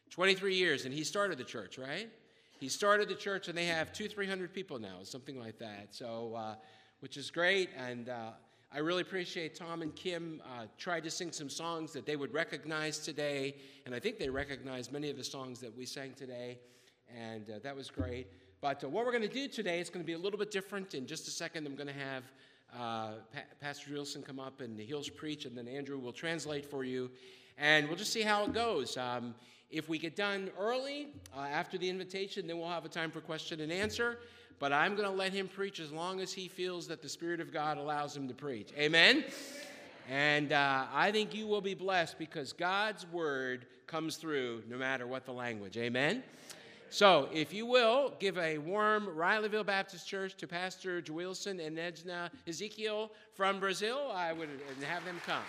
23 years, and he started the church, right? He started the church, and they have 200-300 people now, something like that. So, which is great, and I really appreciate Tom and Kim tried to sing some songs that they would recognize today, and I think they recognized many of the songs that we sang today, and that was great. But what we're going to do today is going to be a little bit different. In just a second, I'm going to have Pastor Wilson come up, and he'll preach, and then Andrew will translate for you, and we'll just see how it goes. If we get done early, after the invitation, then we'll have a time for question and answer. But I'm going to let him preach as long as he feels that the Spirit of God allows him to preach. Amen? And I think you will be blessed because God's word comes through no matter what the language. Amen? So, if you will, give a warm Rileyville Baptist Church to Pastor Wilson and Edna Ezekiel from Brazil. I would have them come.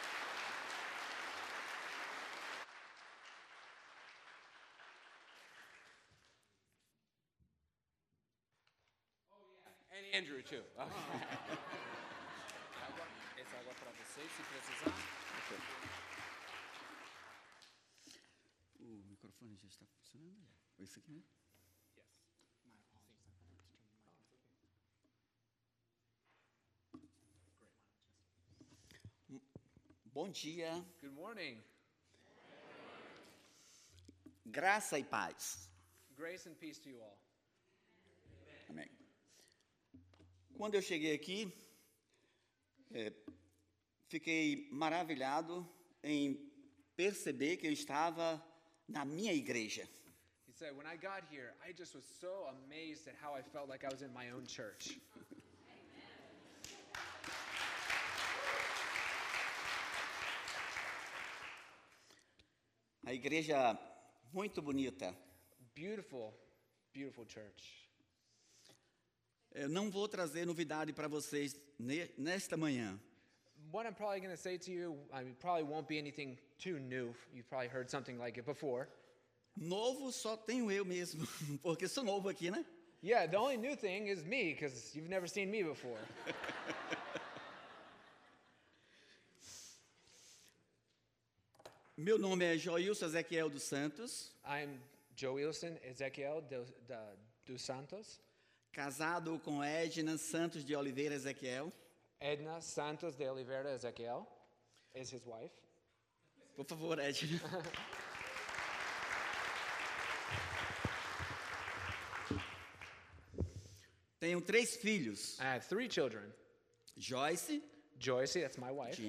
Andrew, too. Okay. Essa água para vocês, se precisar. O microfone já está funcionando? Foi isso aqui, né? Bom dia. Good morning. Graça e paz. Grace and peace to you all. Amém. Quando eu cheguei aqui, fiquei maravilhado em perceber que eu estava na minha igreja. He said, when I got here, I just was so amazed at how I felt like I was in my own church. A igreja muito bonita. Beautiful, beautiful church. Eu não vou trazer novidade para vocês nesta manhã. What I'm probably going to say to you, probably won't be anything too new. You've probably heard something like it before. Novo só tenho eu mesmo, porque sou novo aqui, né? Yeah, the only new thing is me, because you've never seen me before. Meu nome é Joilson Ezequiel dos Santos. I'm Joilson Ezequiel dos Santos. Casado com Edna Santos de Oliveira Ezequiel. Edna Santos de Oliveira Ezequiel is his wife. Por favor, Edna. Tenho 3 filhos. I have 3 children. Joyce. Joyce, that's my wife.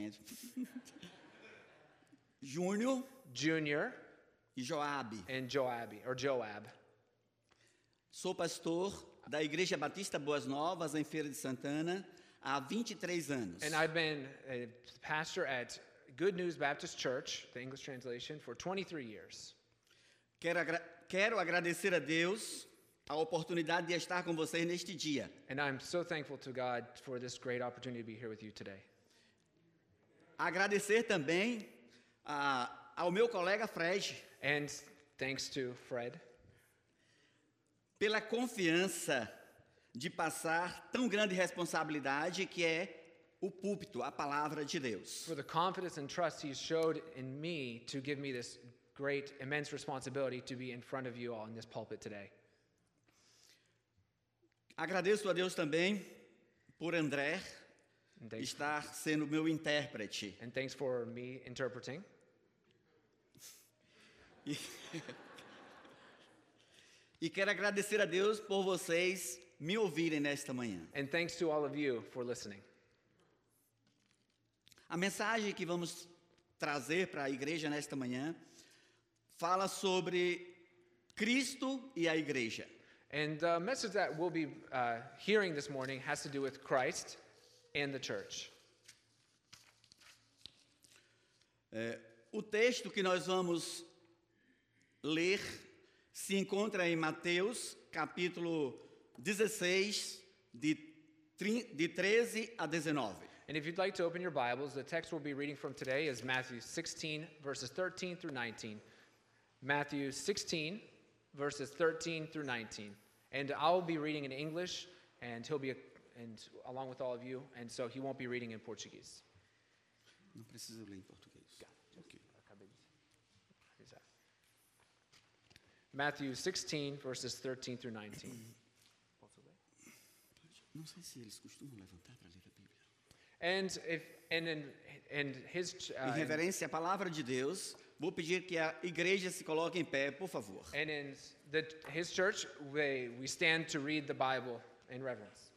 Júnior. Junior. E Joab. And Joab. Sou pastor da Igreja Batista Boas Novas, em Feira de Santana, há 23 anos. And I've been a pastor at Good News Baptist Church, the English translation, for 23 years. Quero agradecer a Deus a oportunidade de estar com vocês neste dia. And I'm so thankful to God for this great opportunity to be here with you today. Agradecer também ao meu colega Fred. And thanks to Fred. Pela confiança de passar tão grande responsabilidade que é o púlpito, a palavra de Deus. For the confidence and trust he showed in me to give me this great, immense responsibility to be in front of you all in this pulpit today. Agradeço a Deus também por André estar sendo meu intérprete. And thanks for me interpreting. E quero agradecer a Deus por vocês me ouvirem nesta manhã. And thanks to all of you for listening. A mensagem que vamos trazer para a igreja nesta manhã fala sobre Cristo e a igreja. And the message that we'll be hearing this morning has to do with Christ and the church. O texto que nós vamos ler se encontra em Mateus, capítulo 16, de 13 a 19. And if you'd like to open your Bibles, the text we'll be reading from today is Matthew 16, verses 13 through 19. Matthew 16, verses 13 through 19. And I'll be reading in English, and he'll be, along with all of you, and so he won't be reading in Portuguese. Não preciso ler em português. Okay. Matthew 16, verses 13 through 19. Não sei se eles costumam levantar para ler a Bíblia. And his Em reverência à palavra de Deus, vou pedir que a igreja se coloque em pé, por favor. and in his church, we stand to read the Bible in reverence.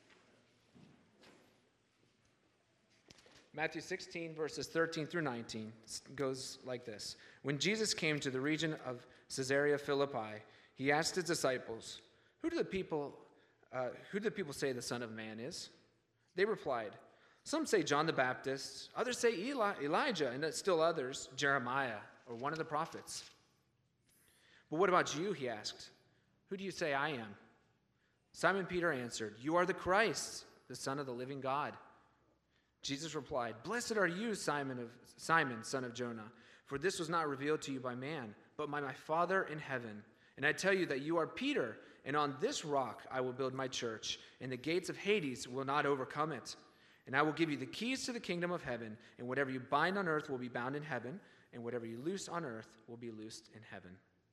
Matthew 16, verses 13 through 19 goes like this. When Jesus came to the region of Caesarea Philippi, he asked his disciples, Who do the people say the Son of Man is? They replied, Some say John the Baptist, others say Elijah, and still others, Jeremiah, or one of the prophets. But what about you, he asked. Who do you say I am? Simon Peter answered, You are the Christ, the Son of the living God. Jesus replied, Blessed are you, Simon, son of Jonah, for this was not revealed to you by man, but by my Father in heaven. And I tell you that you are Peter, and on this rock I will build my church, and the gates of Hades will not overcome it. And I will give you the keys to the kingdom of heaven, and whatever you bind on earth will be bound in heaven, and whatever you loose on earth will be loosed in heaven.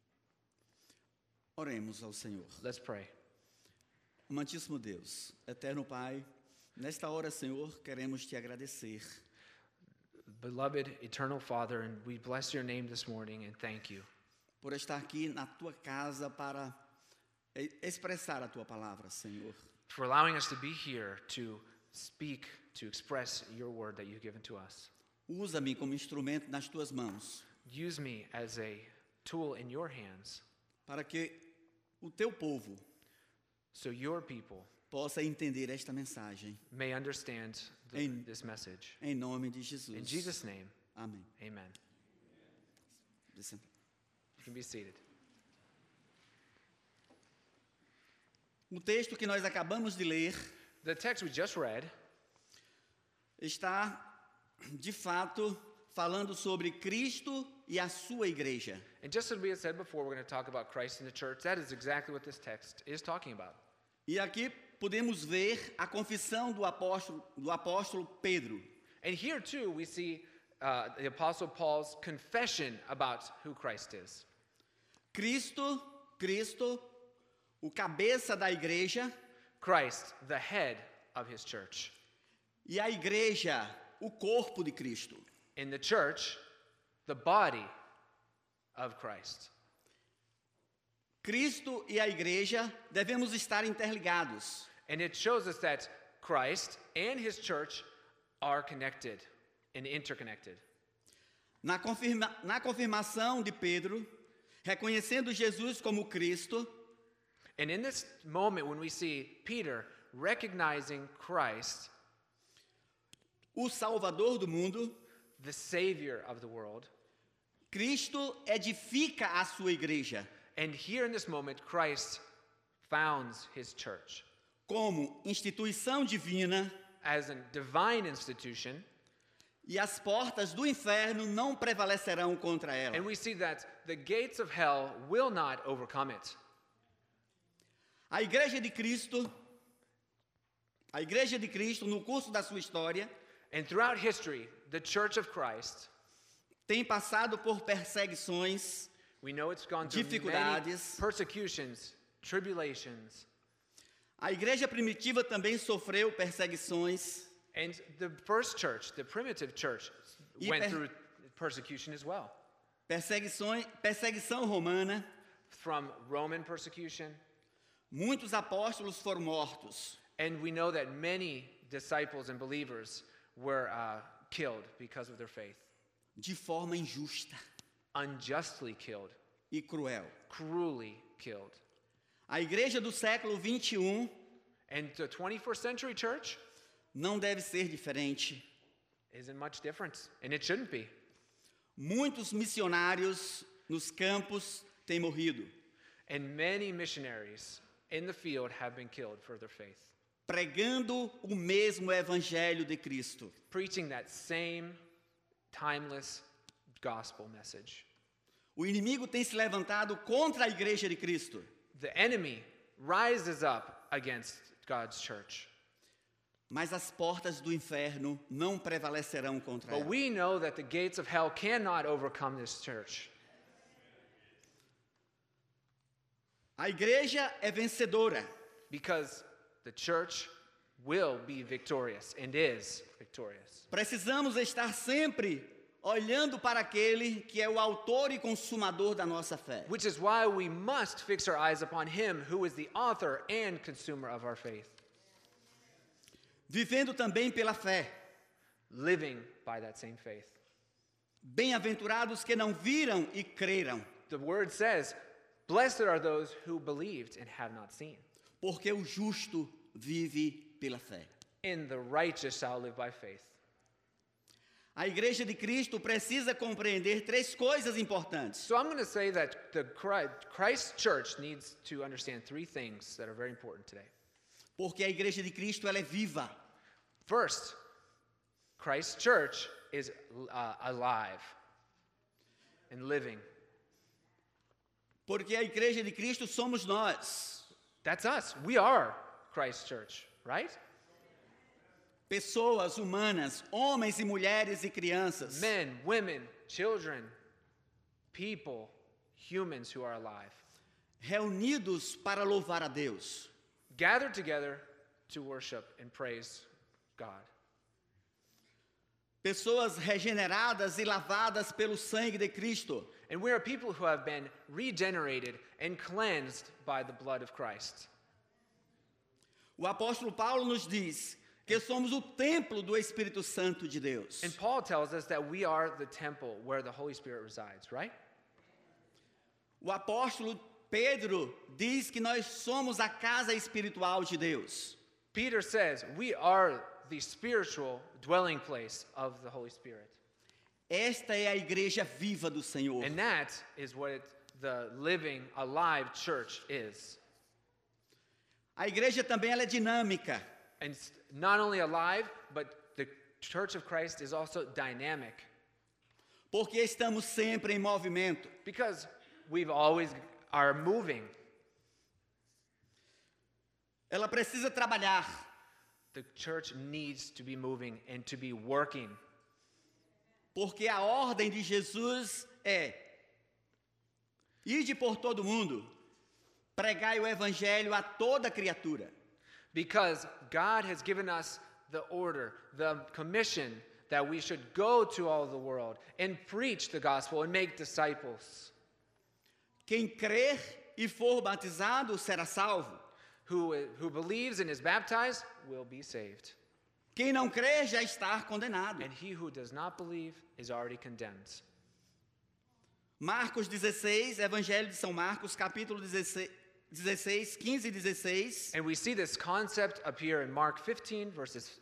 Oremos ao Senhor. Let's pray. Amantíssimo Deus, eterno Pai, nesta hora, Senhor, queremos te agradecer Beloved eternal Father, and we bless your name this morning and thank you por estar aqui na tua casa para expressar a tua palavra, Senhor. for allowing us to be here to speak, to express your word that you've given to us. Usa-me como instrumento nas tuas mãos, Use me as a tool in your hands para que o teu povo so your people possa entender esta mensagem. may understand this message. Em nome de Jesus. In Jesus' name, Amém. amen. Descenda. You can be seated. O texto que nós acabamos de ler The text we just read está, de fato, falando sobre Cristo e a sua igreja. And just as we had said before, we're going to talk about Christ in the church. That is exactly what this text is talking about. E aqui podemos ver a confissão do apóstolo Pedro. And here too, we see the Apostle Paul's confession about who Christ is. Cristo, o cabeça da igreja, Christ, the head of his church. e a igreja, o corpo de Cristo. In the church, the body of Christ. Cristo e a igreja devemos estar interligados. And it shows us that Christ and his church are connected and interconnected. Na confirmação de Pedro, reconhecendo Jesus como Cristo, And in this moment when we see Peter recognizing Christ, o Salvador do mundo, the Savior of the world, Cristo edifica a sua igreja and here in this moment, Christ founds his church como instituição divina, as a divine institution, e as portas do inferno não prevalecerão contra ela. and we see that the gates of hell will not overcome it. A igreja de Cristo, no curso da sua história, And throughout history, the church of Christ, tem passado por perseguições, we know it's gone through many dificuldades. persecutions, tribulations, A igreja primitiva também sofreu perseguições, and the first church, the primitive church, E went per- through persecution as well. perseguição romana. From Roman persecution, Muitos apóstolos foram mortos. and we know that many disciples and believers were killed because of their faith. De forma injusta Unjustly killed, e cruel. cruelly killed. A igreja do século 21 And the 21st century church não deve ser diferente. isn't much different, and it shouldn't be. Muitos missionários nos campos têm morrido, And many missionaries in the field have been killed for their faith, pregando o mesmo evangelho de Cristo. preaching that same timeless gospel message. O inimigo tem se levantado contra a igreja de Cristo, The enemy rises up against God's church. mas as portas do inferno não prevalecerão contra But ela. we know that the gates of hell cannot overcome this church. A igreja é vencedora. because the church will be victorious and is victorious. Precisamos estar sempre olhando para aquele que é o autor e consumador da nossa fé. Which is why we must fix our eyes upon him who is the author and consumer of our faith, Vivendo também pela fé. living by that same faith. Bem-aventurados que não viram e creram, The word says, blessed are those who believed and have not seen. porque o justo vive pela fé. And the righteous shall live by faith. A igreja de Cristo precisa compreender três coisas importantes. So I'm going to say that the Christ church needs to understand three things that are very important today. Porque a igreja de Cristo ela é viva. First, Christ church is alive and living. Porque a igreja de Cristo somos nós. That's us. We are Christ church, right? Pessoas humanas, homens e mulheres e crianças. Men, women, children, people, humans who are alive, Reunidos para louvar a Deus. gathered together to worship and praise God. Pessoas regeneradas e lavadas pelo sangue de Cristo. And we are people who have been regenerated and cleansed by the blood of Christ. O apóstolo Paulo nos diz que somos o templo do Espírito Santo de Deus. And Paul tells us that we are the temple where the Holy Spirit resides, right? O apóstolo Pedro diz que nós somos a casa espiritual de Deus. Peter says we are the spiritual dwelling place of the Holy Spirit. Esta é a igreja viva do Senhor. And that is what the living, alive church is. A igreja também ela é dinâmica. And it's not only alive, but the church of Christ is also dynamic. Porque estamos sempre em movimento. Because we've always are moving. Ela precisa trabalhar. The church needs to be moving and to be working. Porque a ordem de Jesus é: ide por todo mundo, pregai o evangelho a toda criatura. Because God has given us the order, the commission that we should go to all the world and preach the gospel and make disciples. Quem crer e for batizado será salvo. Who believes and is baptized will be saved. Quem não crer já está condenado. And he who does not believe is already condemned. Marcos 16, Evangelho de São Marcos, capítulo 16, 15 e 16. And we see this concept appear in Mark 16, verses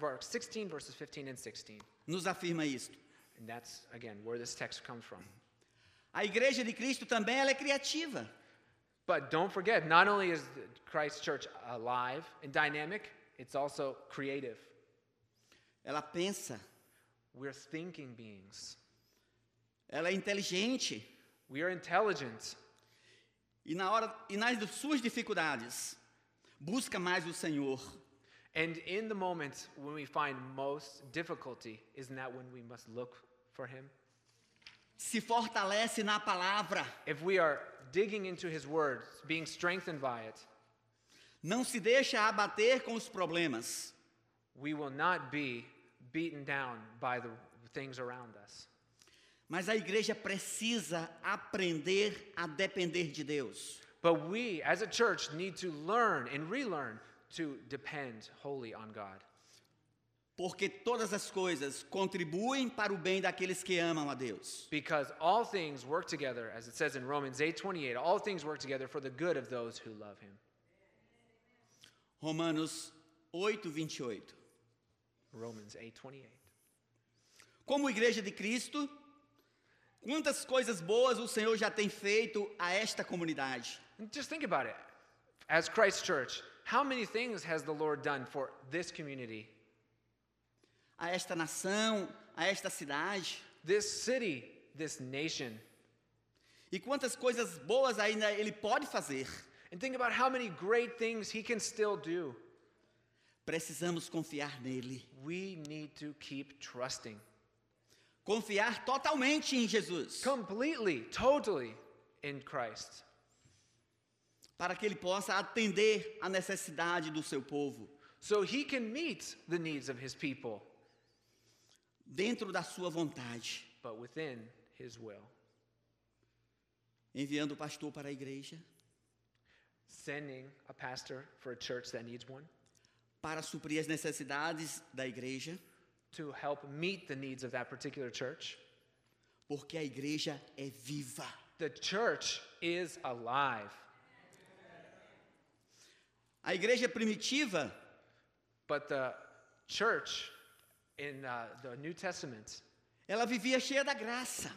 15 and 16. Nos afirma isto. And that's, again, where this text comes from. A igreja de Cristo também ela é criativa. But don't forget, not only is Christ's church alive and dynamic, it's also creative. Ela pensa, We're thinking beings. ela é inteligente. We are intelligent. E nas suas dificuldades, busca mais o Senhor. And in the moment when we find most difficulty, isn't that when we must look for him? Se fortalece na palavra. If we are digging into his word, being strengthened by it, Não se deixa abater com os problemas. we will not be beaten down by the things around us. Mas a igreja precisa aprender a depender de Deus. But we, as a church, need to learn and relearn to depend wholly on God. Porque todas as coisas contribuem para o bem daqueles que amam a Deus. Because all things work together, as it says in Romans 8:28, all things work together for the good of those who love him. Romanos 8:28. Romans 8:28. Como igreja de Cristo, quantas coisas boas o Senhor já tem feito a esta comunidade? And just think about it. As Christ Church, how many things has the Lord done for this community, A esta nação, a esta cidade? this city, this nation? E quantas coisas boas ainda Ele pode fazer? And think about how many great things he can still do. Precisamos confiar nele. We need to keep trusting. Confiar totalmente em Jesus. Completely, totally in Christ. para que ele possa atender a necessidade do seu povo, so he can meet the needs of his people, dentro da sua vontade, but within his will. enviando o pastor para a igreja, Sending a pastor for a church that needs one, para suprir as necessidades da igreja, to help meet the needs of that particular church. porque a igreja é viva. The church is alive. A igreja primitiva, But the church in the New Testament, ela vivia cheia da graça.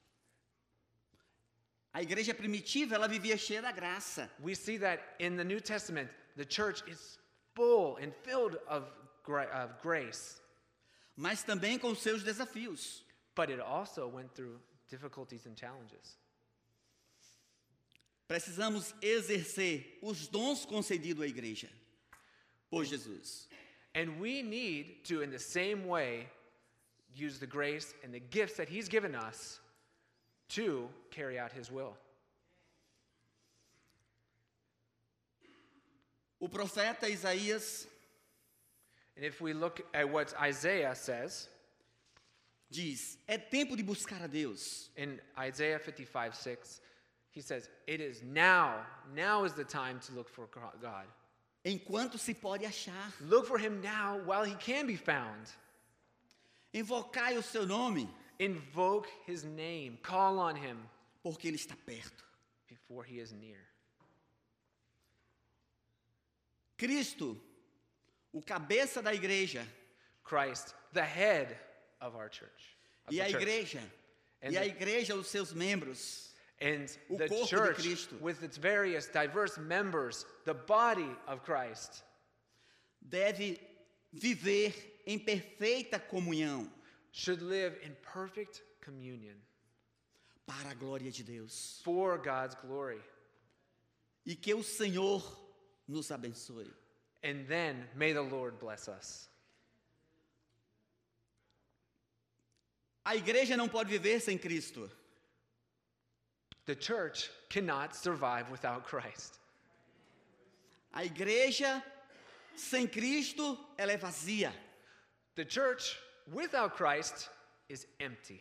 A igreja primitiva, ela vivia cheia da graça. we see that in the New Testament, the church is full and filled of grace, Mas também com seus desafios. but it also went through difficulties and challenges. Precisamos exercer os dons concedidos à igreja por Jesus. And we need to, in the same way, use the grace and the gifts that he's given us to carry out his will. O profeta Isaías And if we look at what Isaiah says diz: é tempo de buscar a Deus. in Isaiah 55:6, he says, "It is now is the time to look for God. Enquanto se pode achar. Look for him now while he can be found. Invocai o seu nome, Invoke his name, call on him porque ele está perto. before he is near." Cristo, o cabeça da igreja, Christ, the head of our church. Of e the a church. igreja, And e a the- igreja, os seus membros, And o the corpo de church, Cristo. with its various diverse members, the body of Christ, deve viver em perfeita comunhão should live in perfect communion para a glória de Deus. for God's glory. E que o Senhor nos abençoe. And then may the Lord bless us. A igreja não pode viver sem Cristo. The church cannot survive without Christ. A igreja sem Cristo, ela é vazia. The church without Christ is empty.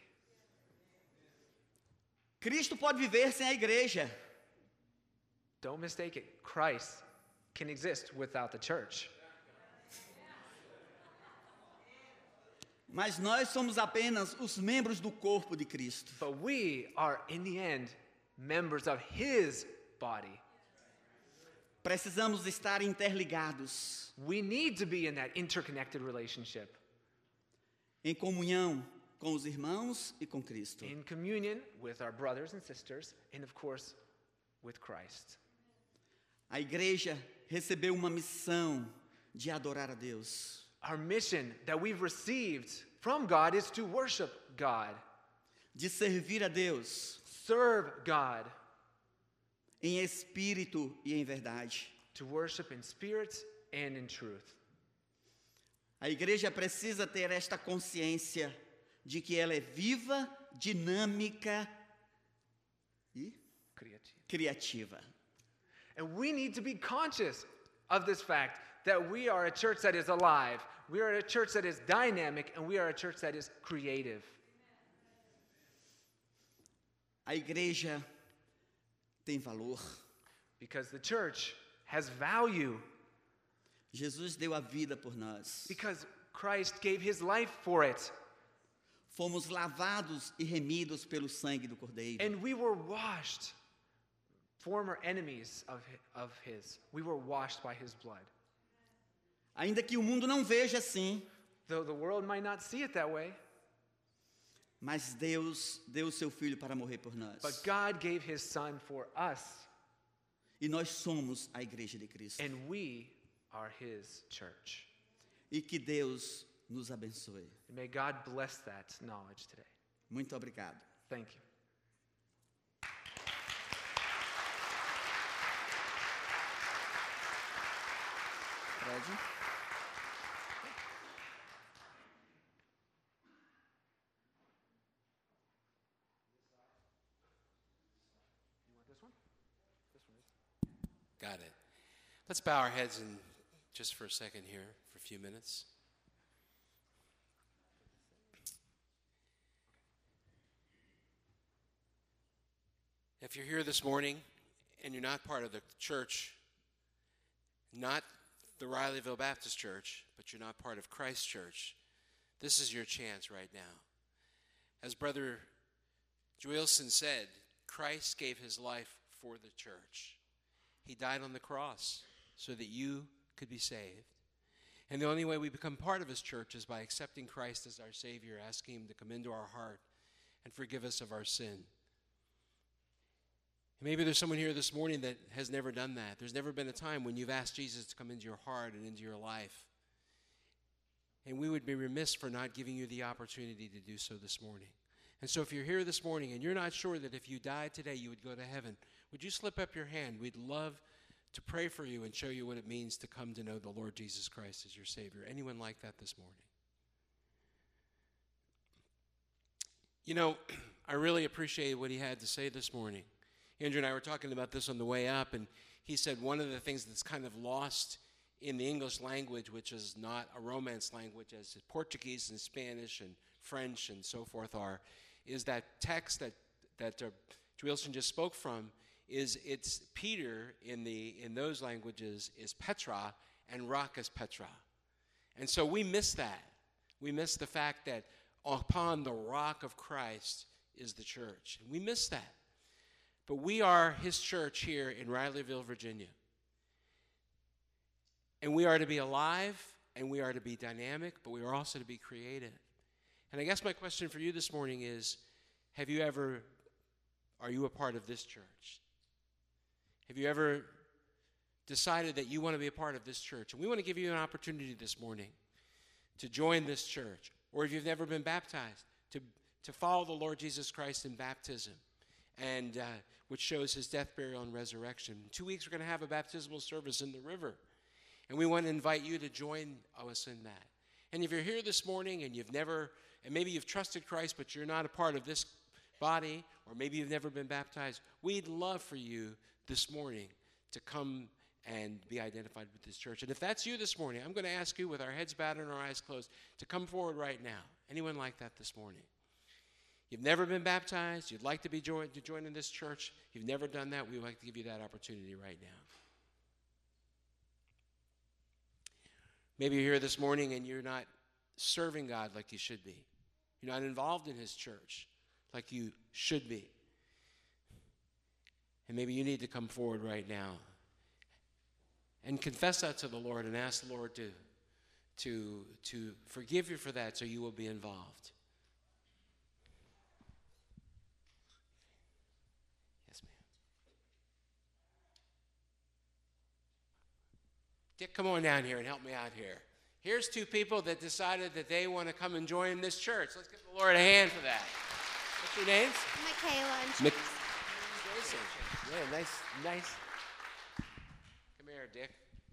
Cristo pode viver sem a igreja. Don't mistake it. Christ can exist without the church. Mas nós somos apenas os membros do corpo de Cristo. But we are, in the end, members of his body. Precisamos estar interligados, We need to be in that interconnected relationship, em comunhão com os irmãos e com Cristo. in communion with our brothers and sisters, and of course, with Christ. A igreja recebeu uma missão de adorar a Deus, Our mission that we've received from God is to worship God, de servir a Deus serve God, em espírito e em verdade. to worship in spirit and in truth. A igreja precisa ter esta consciência de que ela é viva, dinâmica e criativa. And we need to be conscious of this fact that we are a church that is alive, we are a church that is dynamic, and we are a church that is creative. A igreja tem valor. Because the church has value, Jesus deu a vida por nós. because Christ gave his life for it. Fomos lavados e remidos pelo sangue do Cordeiro. And we were washed, former enemies of his. We were washed by his blood. Ainda que o mundo não veja assim, Though the world might not see it that way, mas Deus deu o seu Filho para morrer por nós. but God gave his son for us, E nós somos a igreja de Cristo. and we are his church. E que Deus nos abençoe. And may God bless that knowledge today. Muito obrigado. Thank you. Fred? You want this one? This one is. Got it. Let's bow our heads in just for a second here, for a few minutes. If you're here this morning and you're not part of the church, not the Rileyville Baptist Church, but you're not part of Christ Church, this is your chance right now. As Brother Joelson said, Christ gave his life for the church. He died on the cross so that you could be saved. And the only way we become part of his church is by accepting Christ as our Savior, asking him to come into our heart and forgive us of our sin. Maybe there's someone here this morning that has never done that. There's never been a time when you've asked Jesus to come into your heart and into your life. And we would be remiss for not giving you the opportunity to do so this morning. And so if you're here this morning and you're not sure that if you died today you would go to heaven, would you slip up your hand? We'd love to pray for you and show you what it means to come to know the Lord Jesus Christ as your Savior. Anyone like that this morning? You know, I really appreciate what he had to say this morning. Andrew and I were talking about this on the way up, and he said one of the things that's kind of lost in the English language, which is not a Romance language as Portuguese and Spanish and French and so forth are, is that text that Joelson just spoke from, it's Peter in those languages is Petra and rock is Petra. And so we miss that. We miss the fact that upon the rock of Christ is the church. And we miss that. But we are his church here in Rileyville, Virginia. And we are to be alive, and we are to be dynamic, but we are also to be creative. And I guess my question for you this morning is, are you a part of this church? Have you ever decided that you want to be a part of this church? And we want to give you an opportunity this morning to join this church. Or if you've never been baptized, to follow the Lord Jesus Christ in baptism, and which shows his death, burial, and resurrection. In 2 weeks, we're going to have a baptismal service in the river. And we want to invite you to join us in that. And if you're here this morning and maybe you've trusted Christ, but you're not a part of this body, or maybe you've never been baptized, we'd love for you this morning to come and be identified with this church. And if that's you this morning, I'm going to ask you with our heads bowed and our eyes closed to come forward right now. Anyone like that this morning? You've never been baptized, you'd like to join in this church, you've never done that, we would like to give you that opportunity right now. Maybe you're here this morning and you're not serving God like you should be. You're not involved in his church like you should be. And maybe you need to come forward right now and confess that to the Lord and ask the Lord to forgive you for that so you will be involved. Dick, come on down here and help me out here. Here's two people that decided that they want to come and join this church. Let's give the Lord a hand for that. What's your names? Michaela and Chase. Jason. Yeah, nice. Come here, Dick.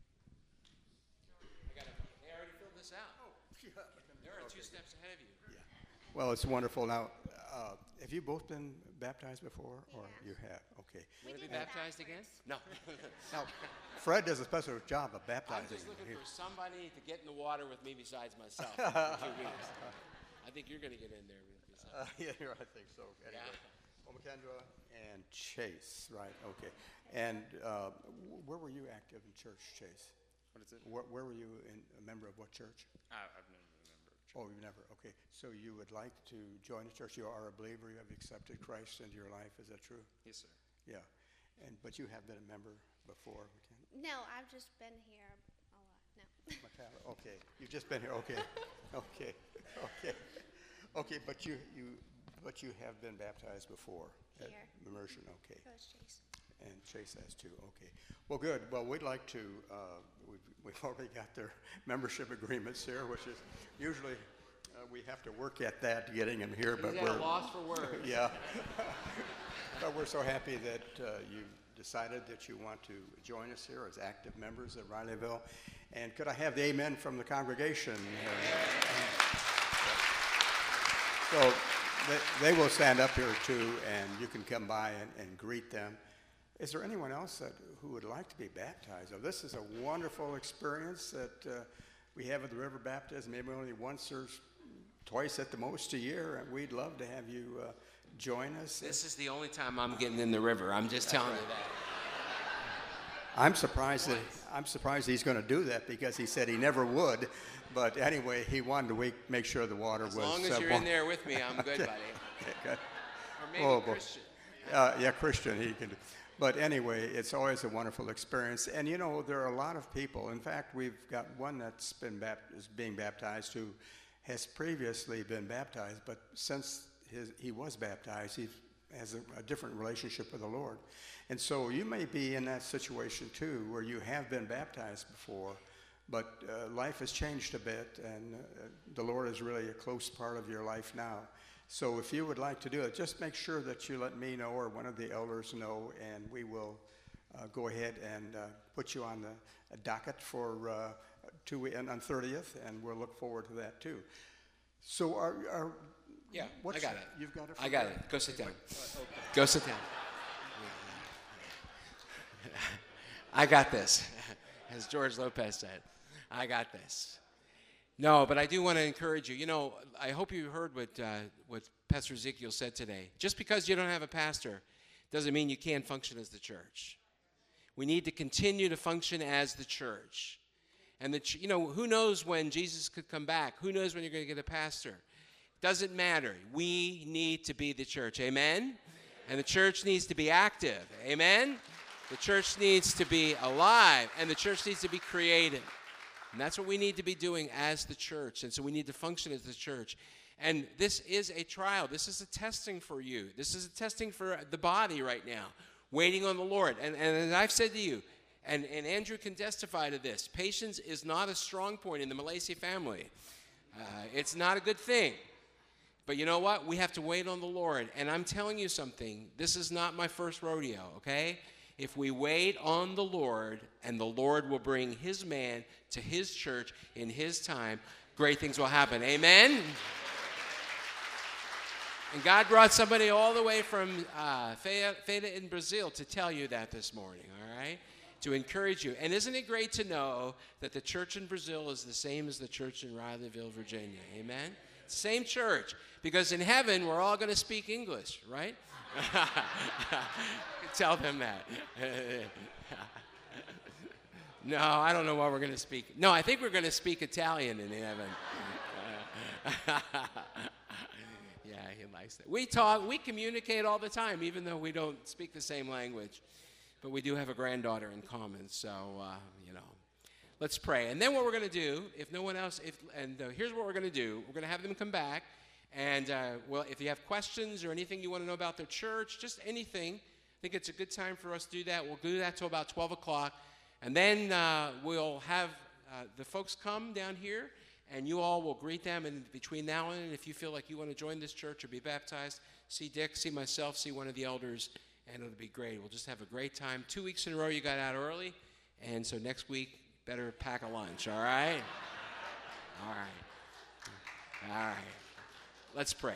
They already filled this out. Oh, yeah. There are 2 steps ahead of you. Yeah. Well, it's wonderful. Now, have you both been baptized before, or you have? Okay. You want to be baptized again? No. Now, Fred does a special job of I'm baptizing. just looking for somebody to get in the water with me besides myself. I think you're going to get in there. Yeah, I think so. Anyway. Yeah. Omakendra and Chase, right? Okay. And where were you active in church, Chase? What is it? Where were you a member of what church? I've never been a member of church. Oh, you've never. Okay. So you would like to join a church? You are a believer. You have accepted Christ into your life. Is that true? Yes, sir. Yeah. But you have been a member before. No, I've just been here a lot. No. Okay. You've just been here. Okay. Okay. But you have been baptized before at Here. immersion. Okay. Coach Chase. And Chase has too. Okay. Well, good. Well, we'd like to. We've already got their membership agreements here, which is usually we have to work at that getting them here, but He's at a loss for words. yeah. But we're so happy that you decided that you want to join us here as active members of Rileyville. And could I have the amen from the congregation? So they will stand up here too, and you can come by and greet them. Is there anyone else who would like to be baptized? Oh, this is a wonderful experience that we have at the River Baptism, maybe only once or twice at the most a year, and we'd love to have you join us. This is the only time I'm getting in the river. I'm just telling you that. I'm surprised he's going to do that because he said he never would. But anyway, he wanted to make sure the water was. As long as you're in there with me, I'm good, buddy. Okay, good. Or maybe boy. Christian. Yeah, Christian, he can do. But anyway, it's always a wonderful experience. And you know, there are a lot of people. In fact, we've got one that's is being baptized who has previously been baptized, but since he was baptized, he has a different relationship with the Lord. And so you may be in that situation too, where you have been baptized before, but life has changed a bit, and the Lord is really a close part of your life now. So if you would like to do it, just make sure that you let me know or one of the elders know, and we will go ahead and put you on the docket for on 30th, and we'll look forward to that too. So Yeah, I got it. You've got it? I got it. Go sit down. Go sit down. I got this. As George Lopez said, I got this. No, but I do want to encourage you. You know, I hope you heard what Pastor Ezekiel said today. Just because you don't have a pastor doesn't mean you can't function as the church. We need to continue to function as the church. And, you know, who knows when Jesus could come back? Who knows when you're going to get a pastor? Doesn't matter. We need to be the church. Amen? And the church needs to be active. Amen? The church needs to be alive, and the church needs to be creative. And that's what we need to be doing as the church. And so we need to function as the church. And this is a trial. This is a testing for you. This is a testing for the body right now, waiting on the Lord. And as I've said to you, and Andrew can testify to this, patience is not a strong point in the Malaysia family. It's not a good thing. But you know what? We have to wait on the Lord. And I'm telling you something. This is not my first rodeo, okay? If we wait on the Lord, and the Lord will bring his man to his church in his time, great things will happen. Amen? And God brought somebody all the way from Feira in Brazil to tell you that this morning, all right? To encourage you. And isn't it great to know that the church in Brazil is the same as the church in Rileyville, Virginia? Amen? Same church. Because in heaven, we're all going to speak English, right? Tell them that. No, I don't know what we're going to speak. No, I think we're going to speak Italian in heaven. Yeah, he likes that. We communicate all the time, even though we don't speak the same language. But we do have a granddaughter in common, so, you know. Let's pray. And then what we're going to do, if no one else, here's what we're going to do. We're going to have them come back. And, well, if you have questions or anything you want to know about their church, just anything, I think it's a good time for us to do that. We'll do that till about 12 o'clock. And then we'll have the folks come down here, and you all will greet them. And between now and then, if you feel like you want to join this church or be baptized, see Dick, see myself, see one of the elders, and it'll be great. We'll just have a great time. 2 weeks in a row, you got out early. And so next week, better pack a lunch, all right? All right. All right. Let's pray.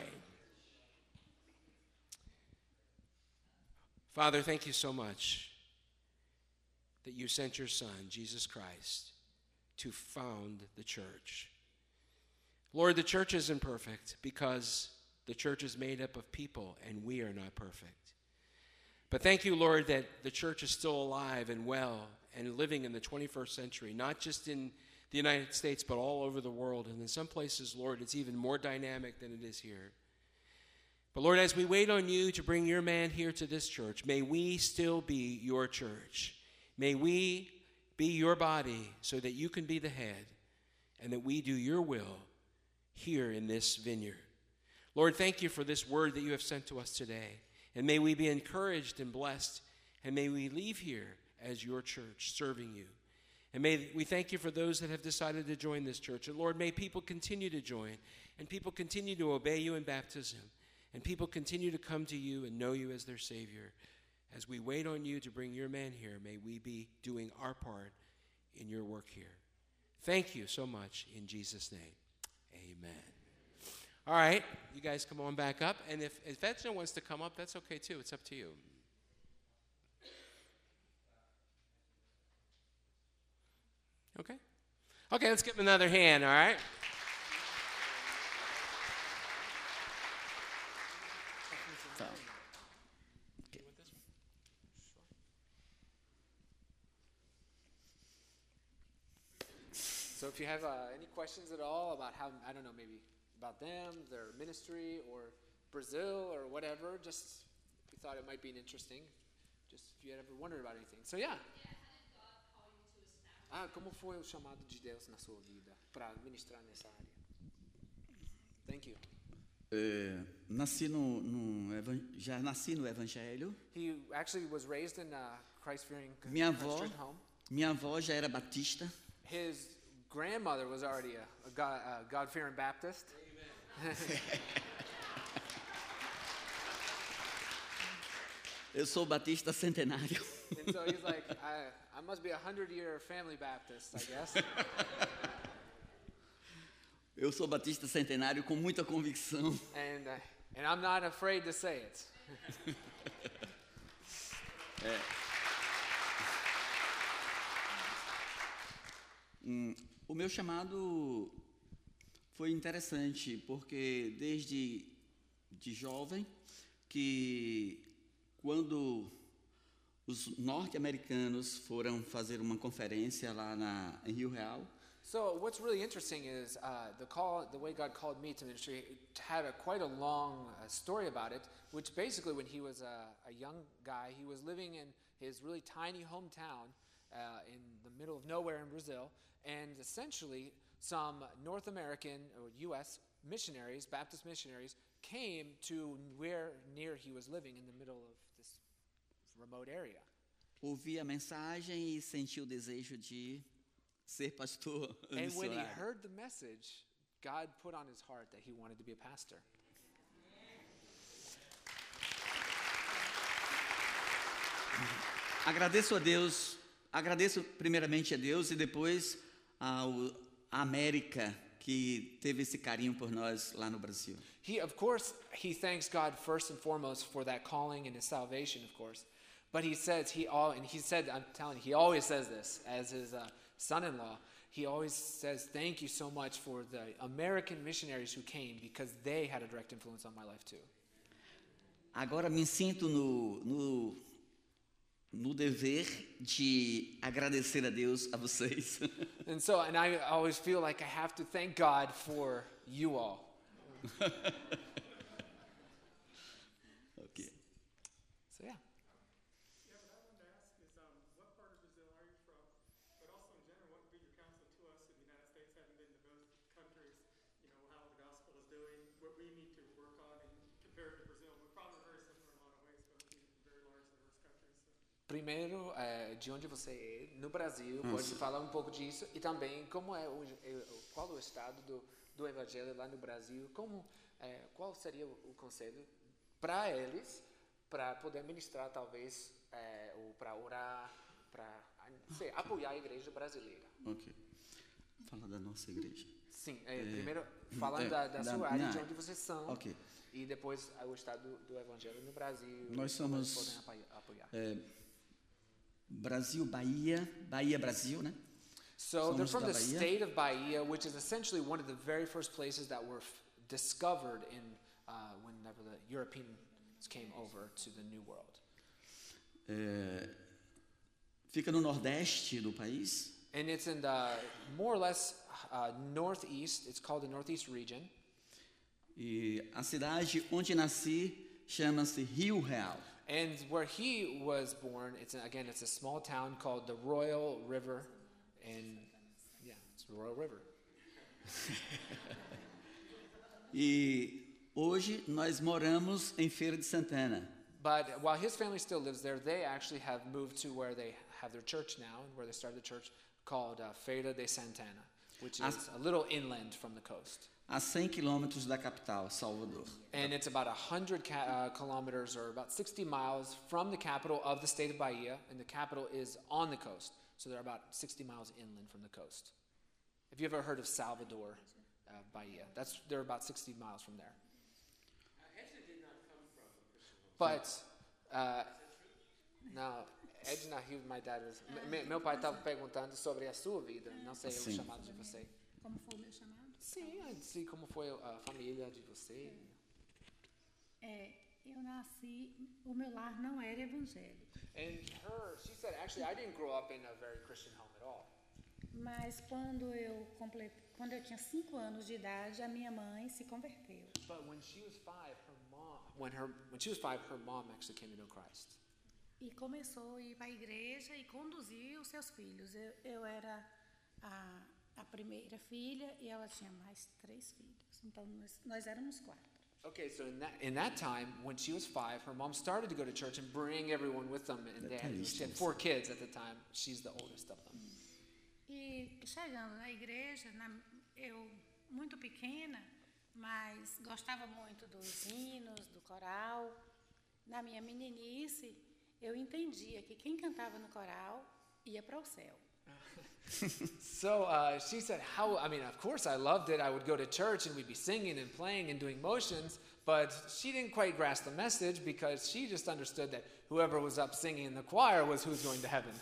Father, thank you so much that you sent your Son, Jesus Christ, to found the church. Lord, the church isn't perfect because the church is made up of people and we are not perfect. But thank you, Lord, that the church is still alive and well and living in the 21st century, not just in the United States, but all over the world. And in some places, Lord, it's even more dynamic than it is here. But Lord, as we wait on you to bring your man here to this church, may we still be your church. May we be your body so that you can be the head and that we do your will here in this vineyard. Lord, thank you for this word that you have sent to us today. And may we be encouraged and blessed, and may we leave here as your church serving you. And may we thank you for those that have decided to join this church. And Lord, may people continue to join, and people continue to obey you in baptism, and people continue to come to you and know you as their Savior. As we wait on you to bring your man here, may we be doing our part in your work here. Thank you so much in Jesus' name. Amen. All right, you guys come on back up. And if Edson wants to come up, that's okay too. It's up to you. Okay? Okay, let's give him another hand, all right? Tá. So if you have any questions at all about how, I don't know, maybe about them, their ministry, or Brazil, or whatever, just we thought it might be interesting, just if you had ever wondered about anything. So yeah. Como foi o chamado de Deus na sua vida para ministrar nessa área? Thank you. Já nasci no Evangelho. He actually was raised in a Christ-fearing Minha avó, Christian home. minha avó já era batista. His grandmother was already a God-fearing Baptist. Eu sou batista centenário. And so he's like, I must be a 100-year family Baptist, I guess. Eu sou batista centenário com muita convicção. And I'm not afraid to say it. O meu chamado foi interessante, porque desde de jovem, que quando os norte-americanos foram fazer uma conferência lá em Rio Real, So what's really interesting is the way God called me to ministry had quite a long story about it, which basically when he was a young guy, he was living in his really tiny hometown in the middle of nowhere in Brazil, and essentially some North American or U.S. missionaries, Baptist missionaries, came to where near he was living in the middle of this remote area. ouvi a mensagem e senti o desejo de ser pastor And when he missionário. heard the message, God put on his heart that he wanted to be a pastor. Agradeço primeiramente a Deus e depois à América que teve esse carinho por nós lá no Brasil. Of course, he thanks God first and foremost for that calling and his salvation, of course. But he says, I'm telling you, he always says this as his son-in-law. He always says, thank you so much for the American missionaries who came because they had a direct influence on my life too. Agora me sinto no dever de agradecer a Deus, a vocês. And I always feel like I have to thank God for you all. Ok. So yeah. Yeah, what I wanted to ask is, what part of Brazil are you from? But also in general, what would be your counsel to us in the United States, having been to both countries, you know, how the gospel is doing, what we need to work on, and compared to Brazil, we're probably very similar in a lot of ways, both being very large, diverse countries. So. Primeiro, de onde você é, no Brasil, pode falar um pouco disso, e também como qual o estado do evangelho lá no Brasil, qual seria o conselho para eles, para poder ministrar talvez, ou para orar, para apoiar a igreja brasileira. Ok. Fala da nossa igreja. Sim, primeiro falando da sua área, de onde vocês são, Ok. e depois o estado do evangelho no Brasil, Nós como eles somos podem apoiar. Brasil, Bahia, Brasil, né? So they're Somos from da the Bahia. state of Bahia, which is essentially one of the very first places that were discovered in whenever the Europeans came over to the New World. Fica no nordeste do país. And it's in the more or less northeast. It's called the Northeast region. E a cidade onde nasci chama-se Rio Real. And where he was born, it's a small town called the Royal River, and yeah, it's the Royal River. E hoje nós moramos em Feira de Santana. But while his family still lives there, they actually have moved to where they have their church now, where they started the church called Feira de Santana, which is a little inland from the coast. A 100 quilômetros da capital, Salvador. And it's about 100 kilometers or about 60 miles from the capital of the state of Bahia, and the capital is on the coast. So they're about 60 miles inland from the coast. Have you ever heard of Salvador, Bahia? They're about 60 miles from there. I actually did not come from a Christian home. But now, Edna Hill, my dad was. Meu pai estava perguntando sobre a sua vida, não sei o Sim. chamado de você. Como foi o meu chamado? Sim, assim como foi a família de você. Eu nasci, o meu lar não era evangélico, And she said, actually, I didn't grow up in a very Christian home at all. mas quando eu tinha 5 anos de idade, a minha mãe se converteu. But when she was 5, her mom actually came to know Christ. E começou a ir para a igreja e conduzir os seus filhos. Eu era a primeira filha e ela tinha mais 3 filhos. Então, nós éramos 4. Okay, so in that time, when she was 5, her mom started to go to church and bring everyone with them. And she had 4 kids at the time. She's the oldest of them. E chegando na igreja, eu muito pequena, mas gostava muito dos hinos, do coral. Na minha meninice, eu entendia que quem cantava no coral ia para o céu. So she said, of course I loved it. I would go to church and we'd be singing and playing and doing motions, but she didn't quite grasp the message because she just understood that whoever was up singing in the choir was who's going to heaven.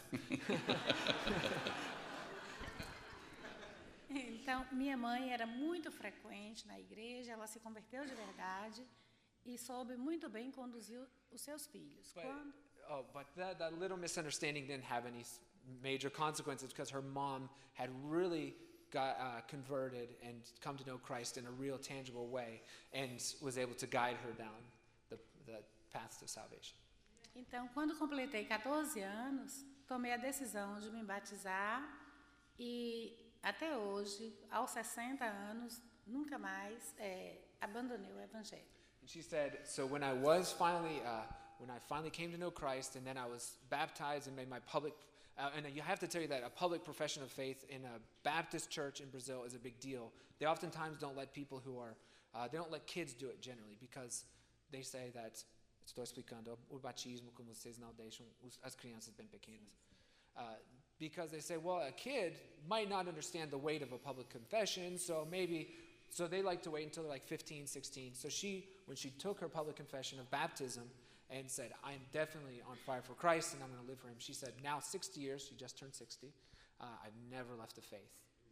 Então, minha mãe era muito frequente na igreja, ela se converteu de verdade e soube muito bem conduzir os seus filhos. But that little misunderstanding didn't have any major consequences because her mom had really got converted and come to know Christ in a real tangible way and was able to guide her down the path to salvation. Então, quando completei 14 anos, tomei a decisão de me batizar e até hoje, aos 60 anos, nunca mais abandonei o evangelho. And she said, so when I finally came to know Christ and then I was baptized and made my public and you have to tell you that a public profession of faith in a Baptist church in Brazil is a big deal. They oftentimes don't let people who are, they don't let kids do it generally because they say that, estou explicando, o batismo como vocês não deixam as crianças bem pequenas. Because they say, well, a kid might not understand the weight of a public confession, so they like to wait until they're like 15, 16. So when she took her public confession of baptism, and said, I'm definitely on fire for Christ and I'm going to live for him. She said, now 60 years, she just turned 60, I've never left the faith.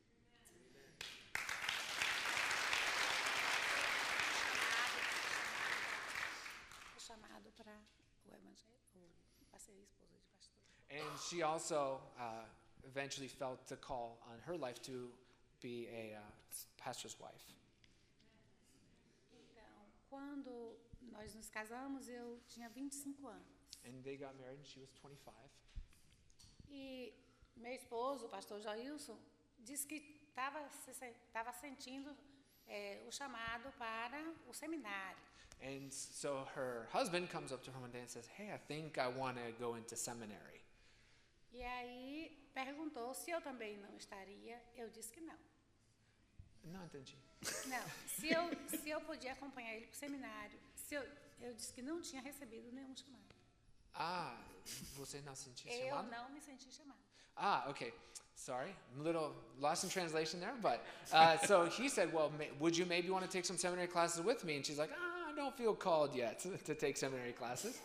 Chamado para o evangelho, para ser esposa de pastor. And she also eventually felt the call on her life to be a pastor's wife. Então, quando nós nos casamos, eu tinha 25 anos. And they got married and she was 25. E meu esposo, o pastor Joilson, disse que estava sentindo o chamado para o seminário. And so her husband comes up to her one day and says, hey, I think I want to go into seminary. E aí perguntou se eu também não estaria. Eu disse que não. Não entendi. Não, se eu podia acompanhar ele para o seminário. Eu disse que não tinha recebido nenhum chamado. Você não sentiu Eu chamado? não me senti chamado. Okay. Sorry, I'm a little lost in translation there, but so he said, well, would you maybe want to take some seminary classes with me? And she's like, I don't feel called yet to take seminary classes.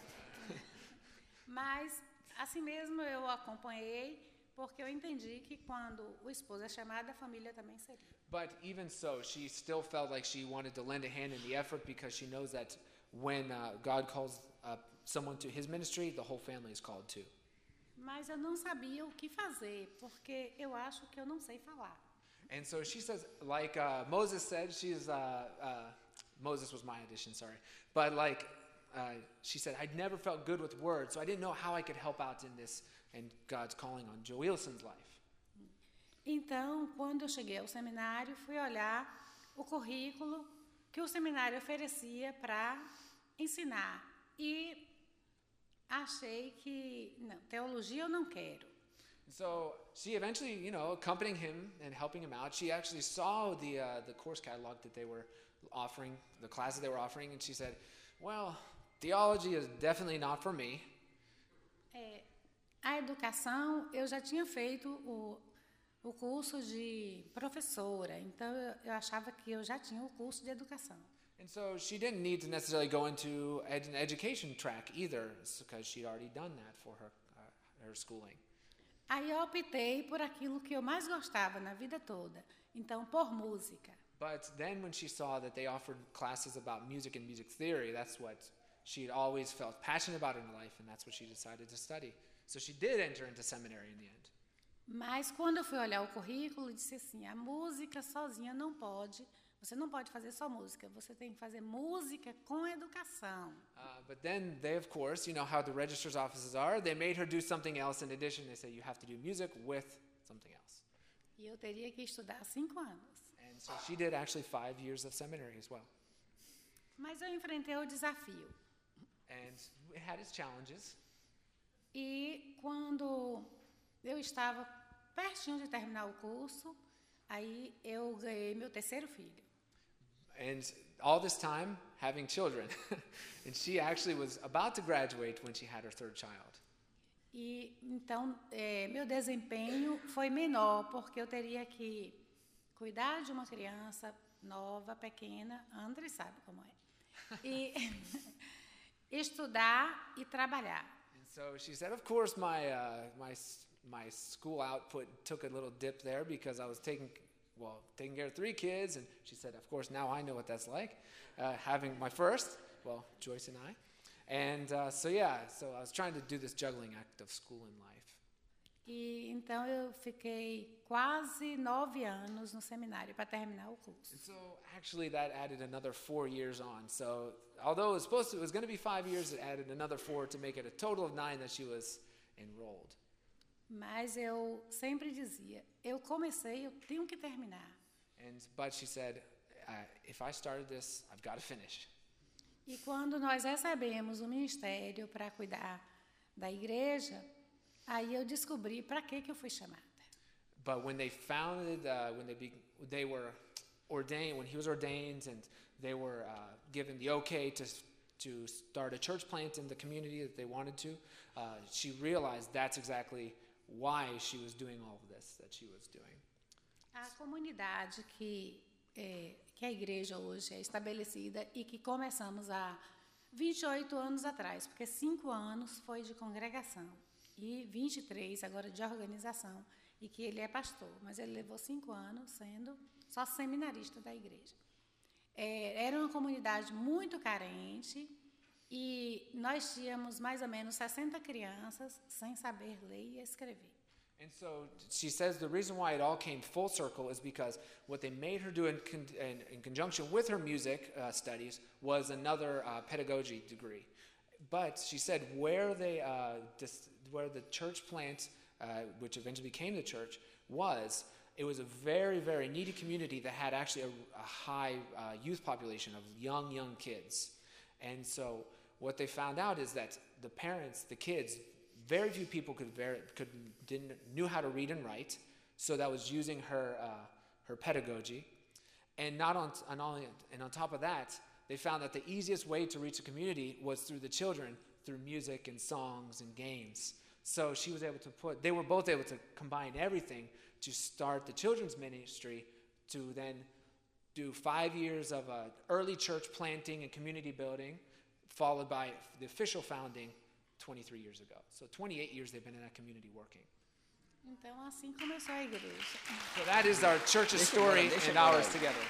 Mas, assim mesmo, eu o acompanhei, porque eu entendi que quando o esposo é chamado, a família também seria. But even so, she still felt like she wanted to lend a hand in the effort because she knows that when God calls someone to his ministry, the whole family is called too. Mas eu não sabia o que fazer, porque eu acho que eu não sei falar. And so she says, like Moses said, Moses was my addition, sorry. But like she said, I'd never felt good with words, so I didn't know how I could help out in this and God's calling on Joe Wilson's life. Então, quando eu cheguei ao seminário, fui olhar o currículo que o seminário oferecia para ensinar. E achei que, não, teologia eu não quero. So she eventually, accompanying him and helping him out, she actually saw the course catalog that they were offering, the classes they were offering, and she said, well, theology is definitely not for me. A educação, eu já tinha feito o curso de professora, então eu achava que eu já tinha o curso de educação. And so she didn't need to necessarily go into an education track either, because she'd already done that for her her schooling. Aí eu optei por aquilo que eu mais gostava na vida toda, então por música. But then when she saw that they offered classes about music and music theory, that's what she'd always felt passionate about in her life, and that's what she decided to study. So she did enter into seminary in the end. Mas quando eu fui olhar o currículo, disse assim, a música sozinha não pode, você não pode fazer só música, você tem que fazer música com educação. But then they, of course, you know how the registrar's offices are, they made her do something else in addition. They say you have to do music with something else. E eu teria que estudar 5 anos. And so she did actually 5 years of seminary as well. Mas eu enfrentei o desafio. And it had its challenges. E quando eu estava pertinho de terminar o curso, aí eu ganhei meu 3º filho. And all this time, having children. And she actually was about to graduate when she had her 3rd child. E então meu desempenho foi menor, porque eu teria que cuidar de uma criança nova, pequena, André sabe como é, e estudar e trabalhar. And so she said, of course, my school output took a little dip there because I was taking care of 3 kids. And she said, of course, now I know what that's like, having my first, Joyce and I. And so I was trying to do this juggling act of school and life. E então eu fiquei quase 9 anos no seminário para terminar o curso. And so actually that added another 4 years on. So although it was going to be 5 years, it added another 4 to make it a total of 9 that she was enrolled. Mas eu sempre dizia, eu comecei, eu tenho que terminar. But she said, if I started this, I've got to finish. E quando nós recebemos o ministério para cuidar da igreja, aí eu descobri para que eu fui chamada. But when they founded, they were ordained, when he was ordained, and they were given the okay to start a church plant in the community that they wanted to, she realized that's exactly why she was doing all of this that she was doing. A comunidade que a igreja hoje é estabelecida e que começamos há 28 anos atrás, porque 5 anos foi de congregação e 23 agora de organização, e que ele é pastor, mas ele levou 5 anos sendo só seminarista da igreja. Era uma comunidade muito carente e nós tínhamos mais ou menos 60 crianças sem saber ler e escrever. And so she says the reason why it all came full circle is because what they made her do in conjunction with her music studies was another pedagogy degree. But she said where the church plant, which eventually became the church, it was a very, very needy community that had actually a high youth population of young kids. And so what they found out is that the parents, the kids, very few people knew how to read and write, so that was using her pedagogy, and on top of that, they found that the easiest way to reach the community was through the children, through music and songs and games. So they were both able to combine everything to start the children's ministry, to then do 5 years of early church planting and community building, followed by the official founding 23 years ago. So 28 years they've been in that community working. Então assim começou a igreja. So that is our church's story and ours together.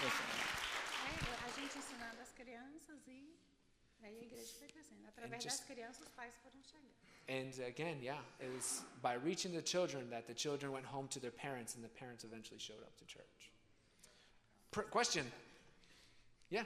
A gente ensinando as crianças e daí a igreja foi crescendo. Através das crianças os pais foram chegando. And again, it was by reaching the children that the children went home to their parents and the parents eventually showed up to church. Question? Yeah.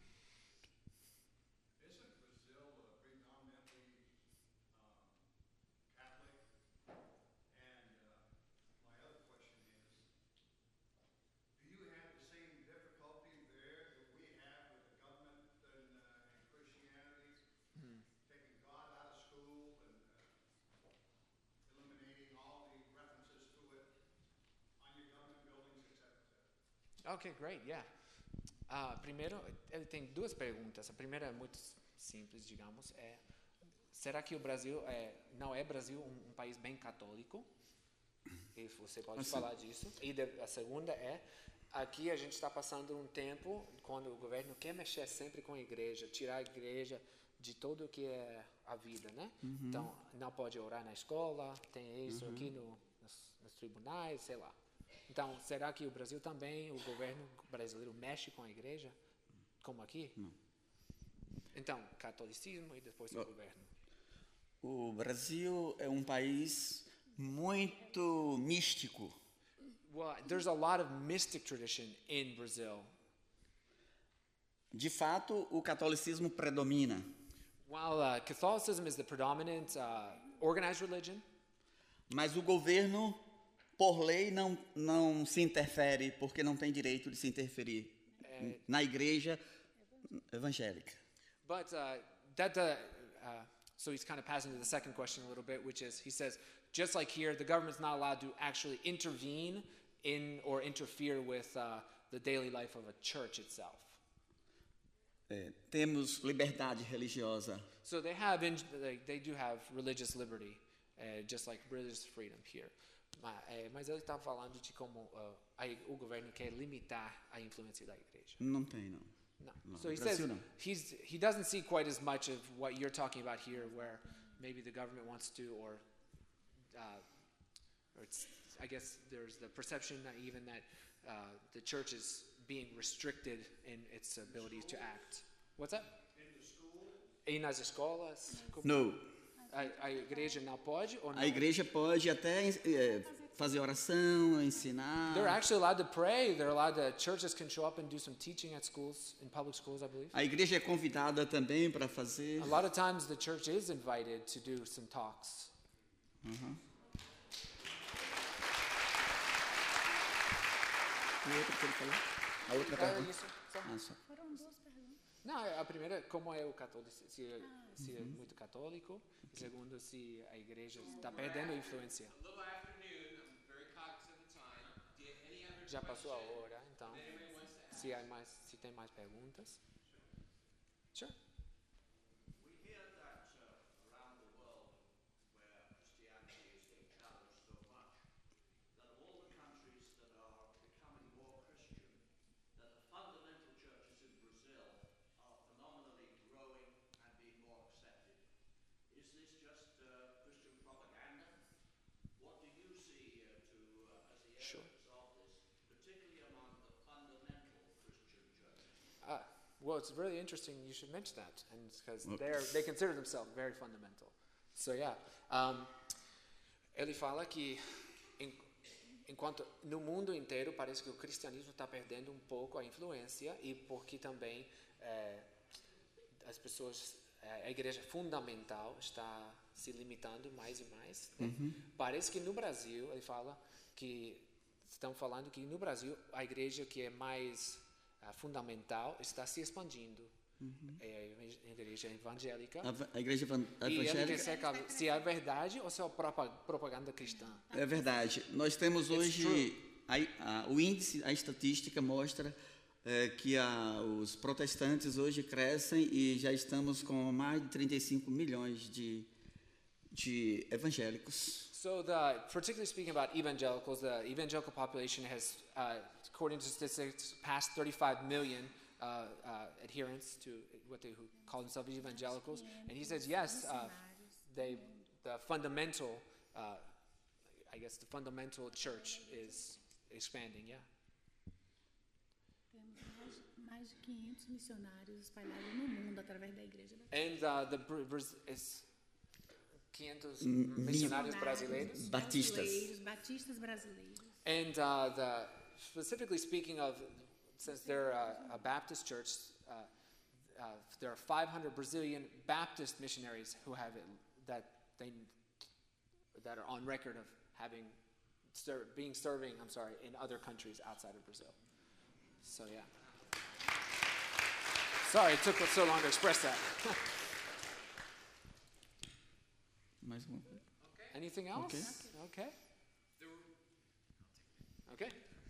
Okay, great, yeah. Primeiro, ele tem 2 perguntas. A primeira é muito simples, digamos. Será que o Brasil não é Brasil um país bem católico? E você pode falar disso. E a segunda aqui a gente está passando um tempo quando o governo quer mexer sempre com a igreja, tirar a igreja de tudo que é a vida, né? Então, não pode orar na escola, tem isso aqui nos tribunais, sei lá. Então, será que o Brasil também, o governo brasileiro mexe com a igreja, como aqui? Não. Então, catolicismo e depois o governo. O Brasil é país muito místico. Well, there's a lot of mystic tradition in Brazil. De fato, o catolicismo predomina. While Catholicism is the predominant organized religion, Mas o governo, por lei, não se interfere, porque não tem direito de se interferir na igreja evangélica. but so he's kind of passing to the second question a little bit, which is, he says, just like here, the government's not allowed to actually intervene in or interfere with the daily life of a church itself. Temos liberdade religiosa. So they do have religious liberty, just like religious freedom here. Mas ele está falando de como o governo quer limitar a influência da igreja. Não tem, não. No. So he says he doesn't see quite as much of what you're talking about here, where maybe the government wants to, or it's, I guess there's the perception that even that the church is being restricted in its abilities to act. What's that? In the school? E nas escolas? No. A igreja não pode ou não? A igreja pode até fazer oração, ensinar. They're actually allowed to pray. They're allowed to, churches can show up and do some teaching at schools, in public schools, I believe. A igreja é convidada também para fazer. A lot of times the church is invited to do some talks. E outra que ele falou? A outra pergunta? Isso, só. Só. Foram duas perguntas. Não, a primeira, como é o católico, se é muito católico. E segundo, se a igreja está perdendo a influência. Já passou a hora, então, se tem mais perguntas. Sure. We hear that around the world where Christianity is being challenged so much, that of all the countries that are becoming more Christian, that the fundamental churches in Brazil are phenomenally growing and being more accepted. Is this just Christian propaganda? What do you see as the evidence of this, particularly among the fundamental Christian churches? Well, it's really interesting you should mention that, and because they consider themselves very fundamental. So yeah, ele fala que enquanto no mundo inteiro parece que o cristianismo está perdendo um pouco a influência e porque também as pessoas, a igreja fundamental está se limitando mais e mais. Né? Parece que no Brasil, ele fala que estão falando que no Brasil a igreja que é mais fundamental está se expandindo. É a igreja evangélica. A igreja E ele evangélica. quer saber se é verdade ou se é propaganda cristã. É verdade. Nós temos hoje o índice, a estatística mostra que os protestantes hoje crescem e já estamos com mais de 35 milhões de evangélicos. So, particularly speaking about evangelicals, the evangelical population has, according to statistics, passed 35 million adherents to who call themselves evangelicals. And he says, yes, the fundamental, I guess the fundamental church is expanding, yeah. Temos mais de 500 missionários espalhados no mundo através da igreja. And it's 500 missionários brasileiros. Batistas brasileiros. And specifically speaking of, since they're a Baptist church, there are 500 Brazilian Baptist missionaries who have that are on record of having serving in other countries outside of Brazil. So yeah. Sorry, it took so long to express that. Mais uma. Anything else? Okay. Okay.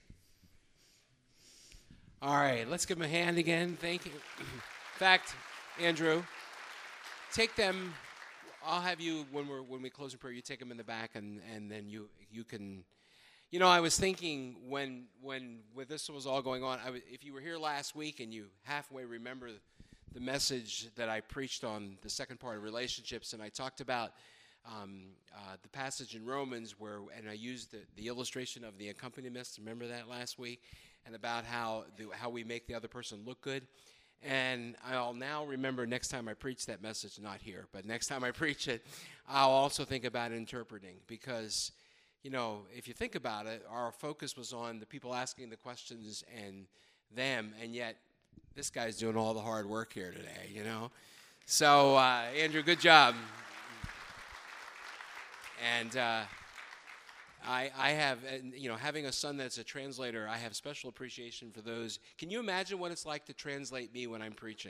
All right, let's give him a hand again. Thank you. In fact, Andrew, take them. I'll have you when we close in prayer. You take them in the back, and then you can. You know, I was thinking when this was all going on. If you were here last week and you halfway remember the message that I preached on the second part of relationships, and I talked about the passage in Romans and I used the illustration of the accompanist. Remember that last week? And about how we make the other person look good. And I'll now remember next time I preach that message, not here, but next time I preach it, I'll also think about interpreting. Because, if you think about it, our focus was on the people asking the questions and them, and yet this guy's doing all the hard work here today, So, Andrew, good job. And I have, having a son that's a translator, I have special appreciation for those. Can you imagine what it's like to translate me when I'm preaching?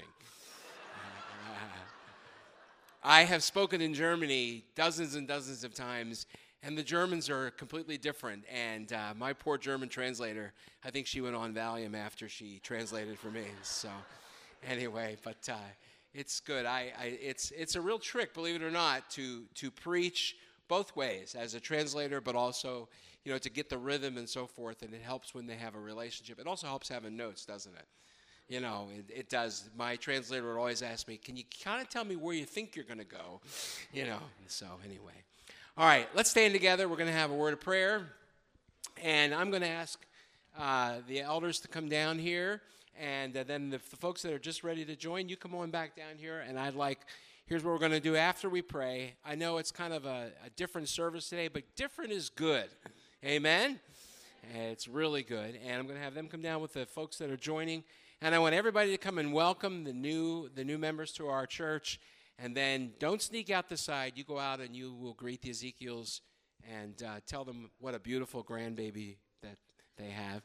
I have spoken in Germany dozens and dozens of times, and the Germans are completely different. And my poor German translator, I think she went on Valium after she translated for me. So anyway, but it's good. It's a real trick, believe it or not, to preach both ways, as a translator, but also, to get the rhythm and so forth, and it helps when they have a relationship. It also helps having notes, doesn't it? It does. My translator would always ask me, can you kind of tell me where you think you're going to go? So anyway. All right, let's stand together. We're going to have a word of prayer, and I'm going to ask the elders to come down here, and then the folks that are just ready to join, you come on back down here, and here's what we're going to do after we pray. I know it's kind of a different service today, but different is good. Amen? And it's really good. And I'm going to have them come down with the folks that are joining. And I want everybody to come and welcome the new members to our church. And then don't sneak out the side. You go out and you will greet the Ezekiels and tell them what a beautiful grandbaby that they have.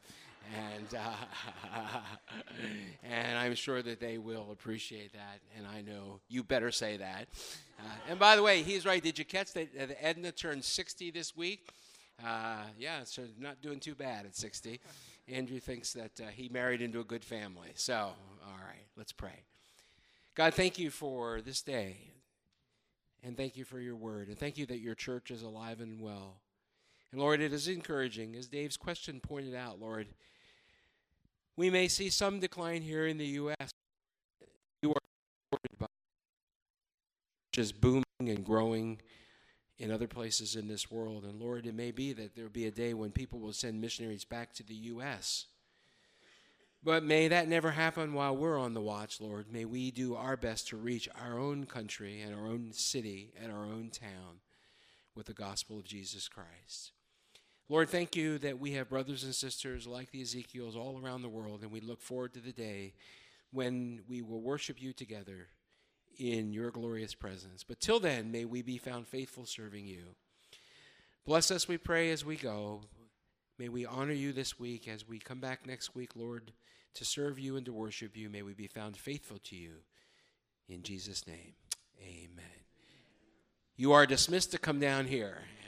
And I'm sure that they will appreciate that, and I know you better say that. And by the way, he's right. Did you catch that Edna turned 60 this week? So not doing too bad at 60. Andrew thinks that he married into a good family. So, all right, let's pray. God, thank you for this day, and thank you for your word, and thank you that your church is alive and well. And Lord, it is encouraging, as Dave's question pointed out, Lord, we may see some decline here in the U.S. You are supported by just booming and growing in other places in this world. And Lord, it may be that there will be a day when people will send missionaries back to the U.S. But may that never happen while we're on the watch, Lord. May we do our best to reach our own country and our own city and our own town with the gospel of Jesus Christ. Lord, thank you that we have brothers and sisters like the Ezekiels all around the world, and we look forward to the day when we will worship you together in your glorious presence. But till then, may we be found faithful serving you. Bless us, we pray, as we go. May we honor you this week as we come back next week, Lord, to serve you and to worship you. May we be found faithful to you. In Jesus' name, amen. You are dismissed to come down here.